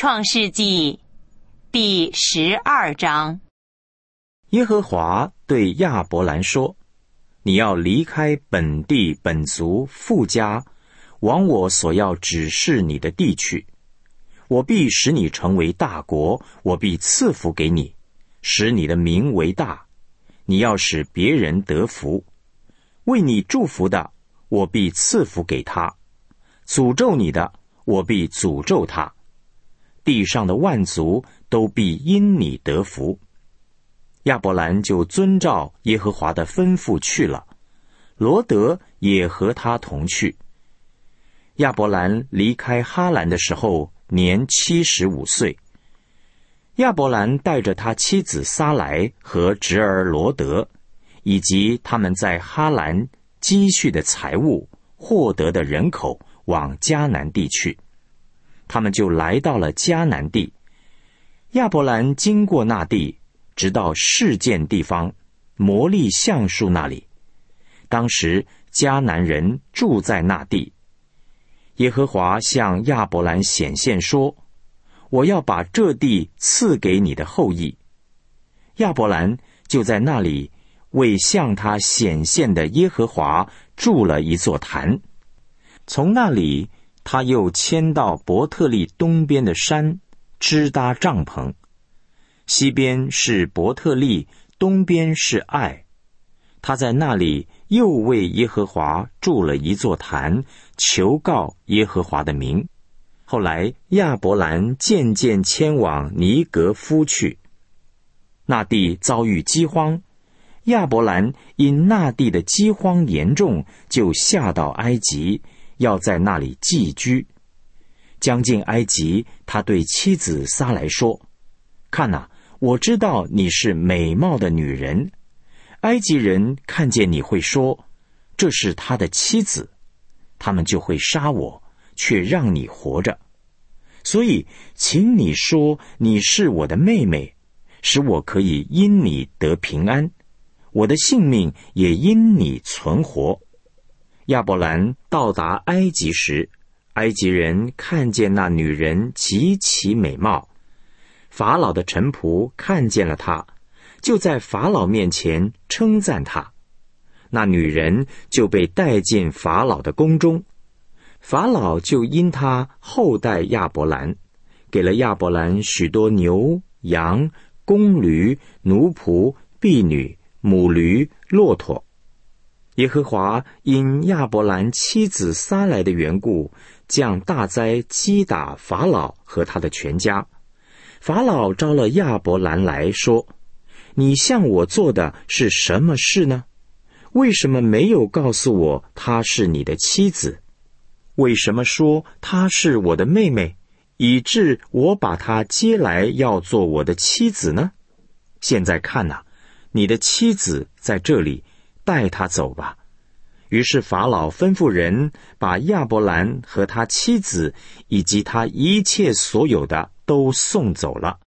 创世纪第12章。 耶和华对亚伯兰说：你要离开本地本族父家，往我所要指示你的地去。我必使你成为大国，我必赐福给你，使你的名为大。你要使别人得福。为你祝福的，我必赐福给他；诅咒你的，我必诅咒他。地上的万族都必因你得福。亚伯兰就遵照耶和华的吩咐去了，罗得也和他同去。亚伯兰离开哈兰的时候，年75岁。亚伯兰带着他妻子撒来和侄儿罗得，以及他们在哈兰积蓄的财物、获得的人口，往迦南地去。他们就来到了迦南地。亚伯兰经过那地，直到示剑地方，摩利橡树那里。当时迦南人住在那地。耶和华向亚伯兰显现说：我要把这地赐给你的后裔。亚伯兰就在那里为向他显现的耶和华筑了一座坛。从那里他又迁到伯特利东边的山，支搭帐篷。西边是伯特利，东边是爱。他在那里又为耶和华筑了一座坛，求告耶和华的名。后来亚伯兰渐渐迁往尼格夫去。那地遭遇饥荒，亚伯兰因那地的饥荒严重，就下到埃及，要在那里寄居。将近埃及，他对妻子撒来说：看哪，我知道你是美貌的女人，埃及人看见你会说，这是他的妻子，他们就会杀我，却让你活着。所以请你说你是我的妹妹，使我可以因你得平安，我的性命也因你存活。亚伯兰到达埃及时，埃及人看见那女人极其美貌，法老的臣仆看见了她，就在法老面前称赞她。那女人就被带进法老的宫中，法老就因她厚待亚伯兰，给了亚伯兰许多牛、羊、公驴、奴仆、婢女、母驴、骆驼。耶和华因亚伯兰妻子撒来的缘故，降大灾击打法老和他的全家。法老招了亚伯兰来说：你向我做的是什么事呢？为什么没有告诉我她是你的妻子？为什么说她是我的妹妹，以致我把她接来要做我的妻子呢？现在看哪，你的妻子在这里，带她走吧。于是法老吩咐人把亚伯兰和他妻子以及他一切所有的都送走了。